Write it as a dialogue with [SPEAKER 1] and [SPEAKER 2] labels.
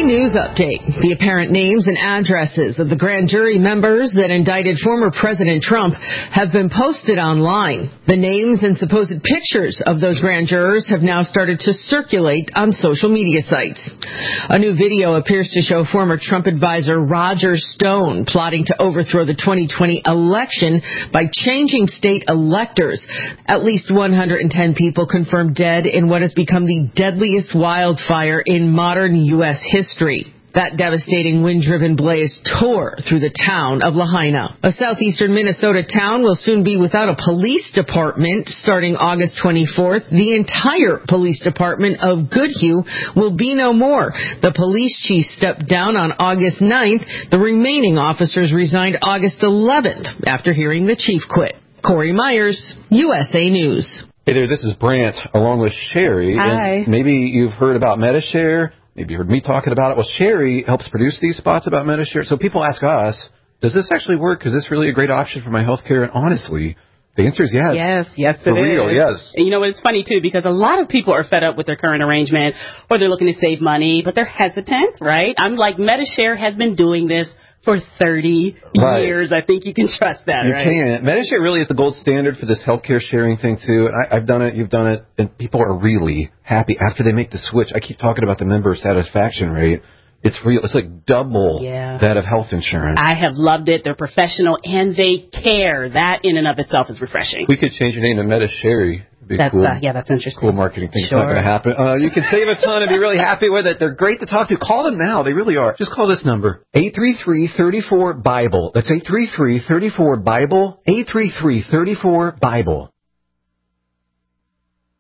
[SPEAKER 1] news update. The apparent names and addresses of the grand jury members that indicted former President Trump have been posted online. The names and supposed pictures of those grand jurors have now started to circulate on social media sites. A new video appears to show former Trump advisor Roger Stone plotting to overthrow the 2020 election by changing state electors. At least 110 people confirmed dead in what has become the deadliest wildfire in modern U.S. history. That devastating wind-driven blaze tore through the town of Lahaina. A southeastern Minnesota town will soon be without a police department. Starting August 24th, the entire police department of Goodhue will be no more. The police chief stepped down on August 9th. The remaining officers resigned August 11th after hearing the chief quit. Corey Myers, USA News.
[SPEAKER 2] Hey there, this is Brant along with Sherry.
[SPEAKER 3] Hi.
[SPEAKER 2] And maybe you've heard about Medi-Share. Maybe you heard me talking about it. Well, Sherry helps produce these spots about Medi-Share. So people ask us, does this actually work? Is this really a great option for my health care? And honestly, the answer is yes.
[SPEAKER 3] Yes,
[SPEAKER 2] For real, yes.
[SPEAKER 3] And you know what? It's funny, too, because a lot of people are fed up with their current arrangement or they're looking to save money, but they're hesitant, right? I'm like, Medi-Share has been doing this for 30 years. I think you can trust that, right?
[SPEAKER 2] You can. Medi-Share really is the gold standard for this healthcare sharing thing, too. And I've done it, you've done it, and people are really happy after they make the switch. I keep talking about the member satisfaction rate. It's real. It's like double that of health insurance.
[SPEAKER 3] I have loved it. They're professional, and they care. That in and of itself is refreshing.
[SPEAKER 2] We could change your name to Medi-Share.
[SPEAKER 3] That's
[SPEAKER 2] cool.
[SPEAKER 3] That's interesting.
[SPEAKER 2] Cool marketing thing.
[SPEAKER 3] Sure.
[SPEAKER 2] It's not going to happen. You can save a ton and be really happy with it. They're great to talk to. Call them now. They really are. Just call this number, 833-34-BIBLE. That's 833-34-BIBLE, 833-34-BIBLE.